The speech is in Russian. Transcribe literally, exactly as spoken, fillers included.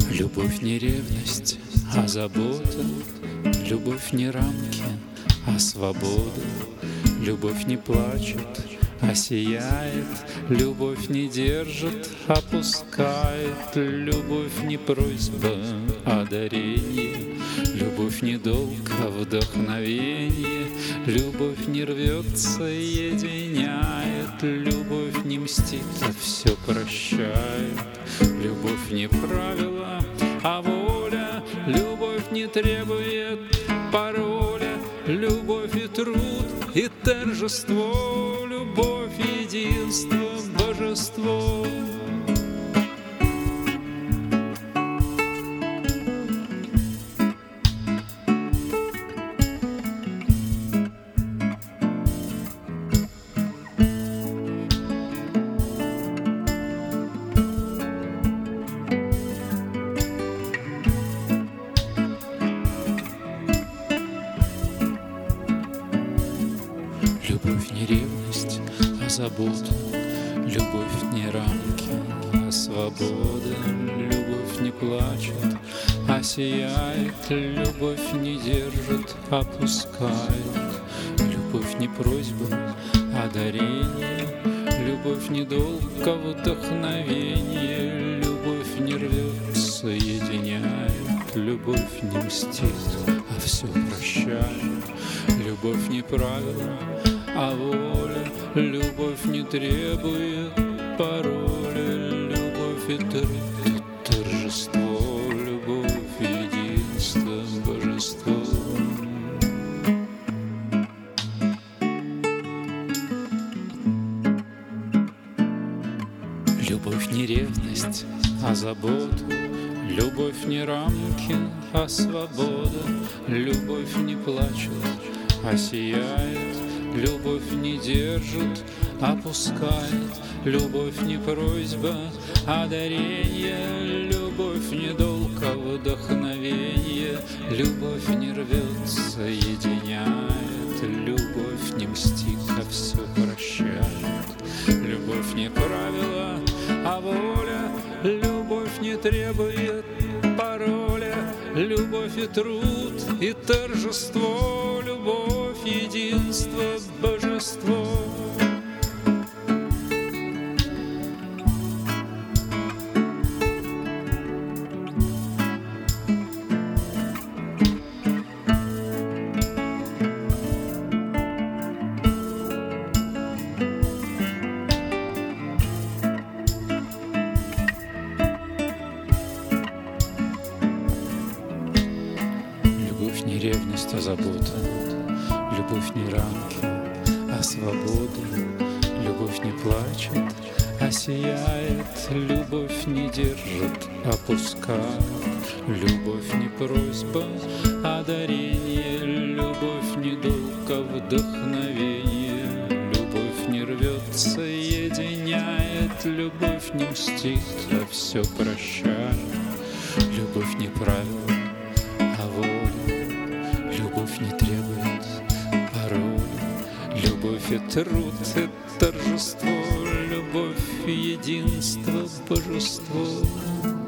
Любовь не ревность, а забота. Любовь не рамки, а свобода. Любовь не плачет, а сияет. Любовь не держит, а пускает. Любовь не просьба, а дарение. Любовь не долг, а вдохновение. Любовь не рвется, единяет. Любовь не мстит, а все прощает. Любовь не правило, а воля. Любовь не требует пароля. Любовь и труд, и торжество. Любовь, единство, божество. Любовь не ревность, а забота. Любовь не рамки, а свобода. Любовь не плачет, а сияет. Любовь не держит, а пускает. Любовь не просьба, а дарение. Любовь не долг, а вдохновение. Любовь не рвется, единяет. Любовь не мстит, а все прощает. Любовь не правило, а воля. Любовь не требует пароля. Любовь и труд, торжество. Любовь, единство, божество. Любовь не ревность, а забота. Любовь не рамки, а свобода. Любовь не плачет, а сияет. Любовь не держит, а пускает. Любовь не просьба, а дарение. Любовь не долг, а вдохновение. Любовь не рвется, единяет. Любовь не мстит, а все прощает. Любовь не правило, а воля. Любовь не требует пароля. Любовь и труд, и торжество. Любовь, единство, божество. Любовь не ревность, а забота. Любовь не рамки, а свобода. Любовь не плачет, а сияет. Любовь не держит, а пускает. Любовь не просьба, а дарение. Любовь не долг, а вдохновение. Любовь не рвется, единяет. Любовь не мстит, а все прощает. Любовь не правило, а воля. Любовь не требует пароля. Любовь и труд, и торжество. Любовь, единство, божество.